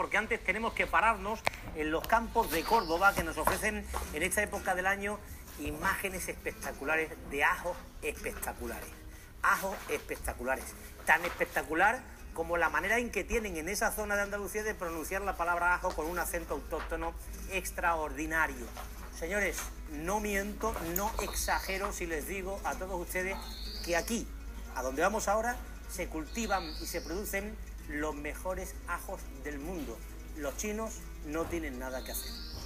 Porque antes tenemos que pararnos en los campos de Córdoba, que nos ofrecen en esta época del año imágenes espectaculares de ajos espectaculares. Ajos espectaculares. Tan espectacular como la manera en que tienen en esa zona de Andalucía de pronunciar la palabra ajo con un acento autóctono extraordinario. Señores, no miento, no exagero si les digo a todos ustedes que aquí, a donde vamos ahora, se cultivan y se producen los mejores ajos del mundo. Los chinos no tienen nada que hacer.